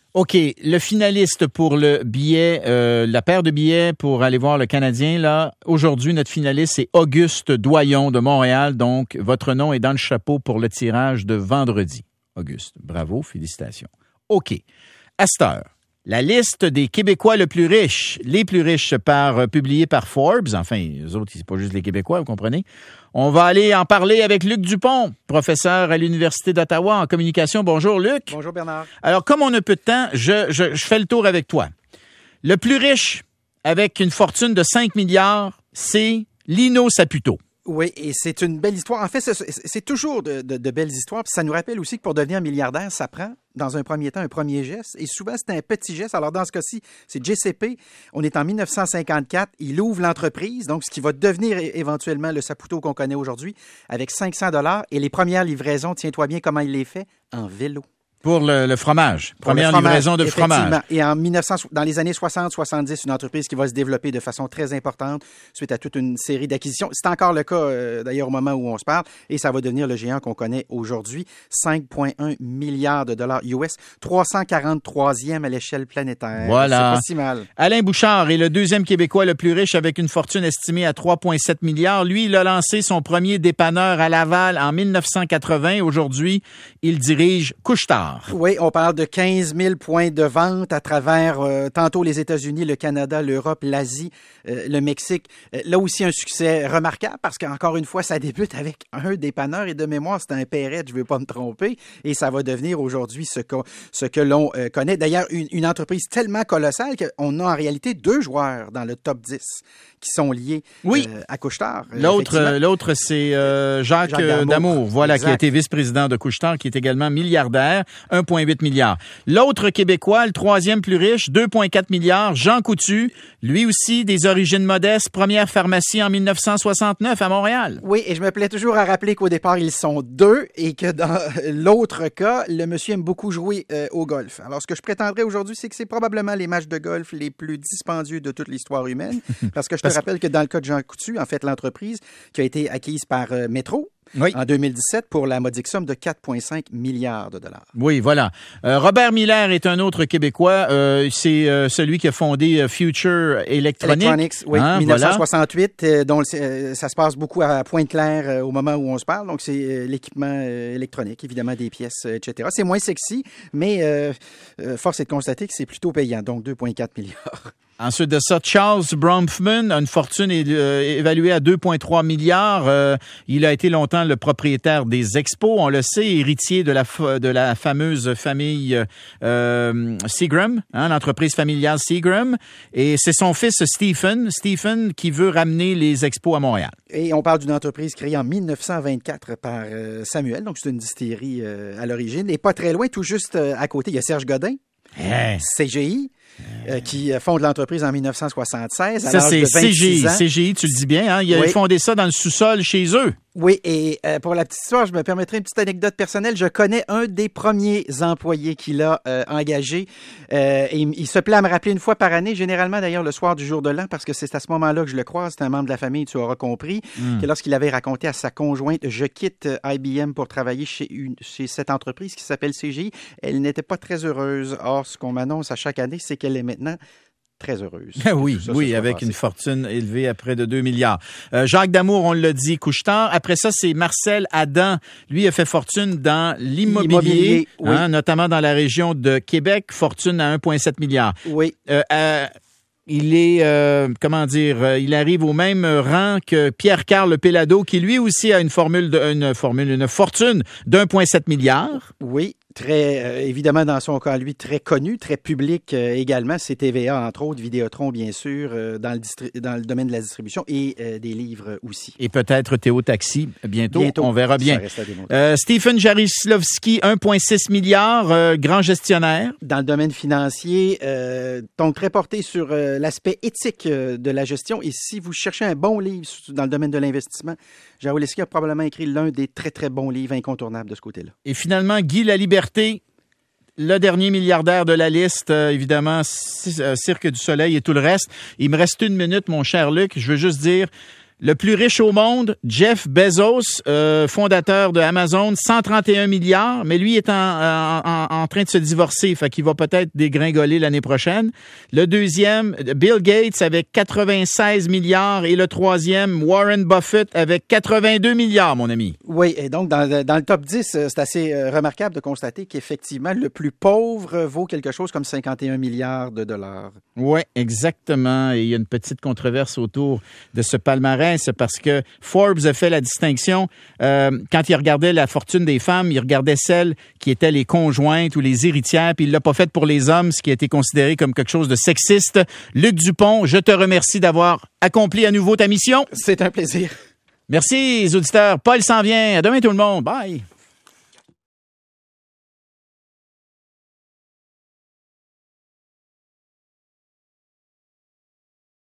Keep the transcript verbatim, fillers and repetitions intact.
OK, le finaliste pour le billet, euh, la paire de billets pour aller voir le Canadien, là, aujourd'hui, notre finaliste, c'est Auguste Doyon de Montréal. Donc, votre nom est dans le chapeau pour le tirage de vendredi. Auguste, bravo, félicitations. OK, à cette heure, la liste des Québécois le plus riches, les plus riches par, euh, publiée par Forbes, enfin, les autres, c'est pas juste les Québécois, vous comprenez? On va aller en parler avec Luc Dupont, professeur à l'Université d'Ottawa en communication. Bonjour, Luc. Bonjour, Bernard. Alors, comme on a peu de temps, je, je, je fais le tour avec toi. Le plus riche, avec une fortune de cinq milliards, c'est Lino Saputo. Oui, et c'est une belle histoire. En fait, c'est, c'est toujours de, de, de belles histoires. Puis ça nous rappelle aussi que pour devenir milliardaire, ça prend, dans un premier temps, un premier geste. Et souvent, c'est un petit geste. Alors, dans ce cas-ci, c'est J C P. On est en dix-neuf cent cinquante-quatre. Il ouvre l'entreprise, donc ce qui va devenir é- éventuellement le Saputo qu'on connaît aujourd'hui, avec cinq cents dollars. Et les premières livraisons, tiens-toi bien comment il les fait, en vélo. Pour le, le fromage. Pour Première le fromage, livraison de fromage. Et en mille neuf cents, dans les années soixante soixante-dix, une entreprise qui va se développer de façon très importante suite à toute une série d'acquisitions. C'est encore le cas, euh, d'ailleurs, au moment où on se parle. Et ça va devenir le géant qu'on connaît aujourd'hui. cinq virgule un milliards de dollars U S. trois cent quarante-troisième à l'échelle planétaire. Voilà. C'est pas si mal. Alain Bouchard est le deuxième Québécois le plus riche avec une fortune estimée à trois virgule sept milliards. Lui, il a lancé son premier dépanneur à Laval en dix-neuf cent quatre-vingts. Aujourd'hui, il dirige Couche-Tard. Oui, on parle de quinze mille points de vente à travers euh, tantôt les États-Unis, le Canada, l'Europe, l'Asie, euh, le Mexique. Euh, là aussi, un succès remarquable parce qu'encore une fois, ça débute avec un dépanneur et de mémoire, c'est un Perrette, je ne veux pas me tromper, et ça va devenir aujourd'hui ce que, ce que l'on euh, connaît. D'ailleurs, une, une entreprise tellement colossale qu'on a en réalité deux joueurs dans le top dix qui sont liés oui. euh, à Couche-Tard. L'autre, euh, l'autre c'est euh, Jacques, Jacques Damour, Damour, voilà, exact. Qui a été vice-président de Couche-Tard, qui est également milliardaire, un virgule huit milliard. L'autre Québécois, le troisième plus riche, deux virgule quatre milliards, Jean Coutu, lui aussi des origines modestes, première pharmacie en dix-neuf cent soixante-neuf à Montréal. Oui, et je me plais toujours à rappeler qu'au départ, ils sont deux et que dans l'autre cas, le monsieur aime beaucoup jouer euh, au golf. Alors, ce que je prétendrais aujourd'hui, c'est que c'est probablement les matchs de golf les plus dispendieux de toute l'histoire humaine. Parce que je te rappelle que dans le cas de Jean Coutu, en fait, l'entreprise qui a été acquise par euh, Métro, oui. En deux mille dix-sept, pour la modique somme de quatre virgule cinq milliards de dollars. Oui, voilà. Euh, Robert Miller est un autre Québécois. Euh, c'est euh, celui qui a fondé euh, Future Electronics. Electronics, oui, hein, dix-neuf cent soixante-huit, voilà. euh, dont euh, ça se passe beaucoup à Pointe-Claire euh, au moment où on se parle. Donc, c'est euh, l'équipement euh, électronique, évidemment, des pièces, euh, et cetera. C'est moins sexy, mais euh, euh, force est de constater que c'est plutôt payant, donc deux virgule quatre milliards. Ensuite de ça, Charles Bronfman a une fortune euh, évaluée à deux virgule trois milliards. Euh, il a été longtemps le propriétaire des expos, on le sait, héritier de la, de la fameuse famille euh, Seagram, hein, l'entreprise familiale Seagram. Et c'est son fils Stephen, Stephen qui veut ramener les expos à Montréal. Et on parle d'une entreprise créée en dix-neuf cent vingt-quatre par euh, Samuel, donc c'est une distillerie euh, à l'origine. Et pas très loin, tout juste euh, à côté, il y a Serge Godin, hey. C G I. Euh, qui fonde l'entreprise en dix-neuf cent soixante-seize. Ça, c'est C G I. C G I, tu le dis bien, hein? Il a oui. fondé ça dans le sous-sol chez eux. Oui, et euh, pour la petite histoire, je me permettrai une petite anecdote personnelle. Je connais un des premiers employés qu'il a euh, engagé. Euh, et il, il se plaît à me rappeler une fois par année, généralement d'ailleurs le soir du jour de l'an, parce que c'est à ce moment-là que je le croise. C'est un membre de la famille, tu auras compris, mm. que lorsqu'il avait raconté à sa conjointe « Je quitte I B M pour travailler chez, une, chez cette entreprise qui s'appelle C G I », elle n'était pas très heureuse. Or, ce qu'on m'annonce à chaque année, c'est qu'elle est maintenant très heureuse. oui, ça, oui, avec passé. Une fortune élevée à près de deux milliards. Euh, Jacques Damour, on l'a dit, Couche-Tard. Après ça, c'est Marcel Adam. Lui a fait fortune dans l'immobilier, l'immobilier oui. hein, notamment dans la région de Québec. Fortune à un virgule sept milliard. Oui. Euh, euh, il est, euh, comment dire, euh, il arrive au même rang que Pierre-Carl Pelado, qui lui aussi a une formule, de, une formule, une fortune d'un virgule sept milliard. Oui. Très, euh, évidemment, dans son cas, lui, très connu, très public euh, également. C'est T V A, entre autres, Vidéotron, bien sûr, euh, dans, le distri- dans le domaine de la distribution et euh, des livres aussi. Et peut-être Théo Taxi, bientôt, bientôt on verra bien. Euh, Stephen Jarislavski, un virgule six milliard, euh, grand gestionnaire. Dans le domaine financier, euh, donc très porté sur euh, l'aspect éthique euh, de la gestion. Et si vous cherchez un bon livre dans le domaine de l'investissement, Jarislavski a probablement écrit l'un des très, très bons livres incontournables de ce côté-là. Et finalement, Guy Laliberté, le dernier milliardaire de la liste, euh, évidemment, C- euh, Cirque du Soleil et tout le reste. Il me reste une minute, mon cher Luc. Je veux juste dire, Le plus riche au monde, Jeff Bezos, euh, fondateur de Amazon, cent trente et un milliards, mais lui est en, en, en train de se divorcer, fait qu'il va peut-être dégringoler l'année prochaine. Le deuxième, Bill Gates avec quatre-vingt-seize milliards et le troisième, Warren Buffett avec quatre-vingt-deux milliards, mon ami. Oui, et donc dans, dans le top dix, c'est assez remarquable de constater qu'effectivement, le plus pauvre vaut quelque chose comme cinquante et un milliards de dollars. Oui, exactement. Et il y a une petite controverse autour de ce palmarès parce que Forbes a fait la distinction. Euh, quand il regardait la fortune des femmes, il regardait celles qui étaient les conjointes ou les héritières, puis il l'a pas fait pour les hommes, ce qui a été considéré comme quelque chose de sexiste. Luc Dupont, je te remercie d'avoir accompli à nouveau ta mission. C'est un plaisir. Merci, les auditeurs. Paul s'en vient. À demain, tout le monde. Bye.